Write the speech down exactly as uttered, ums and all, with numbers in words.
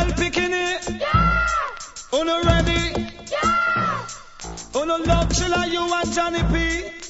Well, picking it. Yeah. Uno ready? Yeah. Uno love chilla you and Johnny P.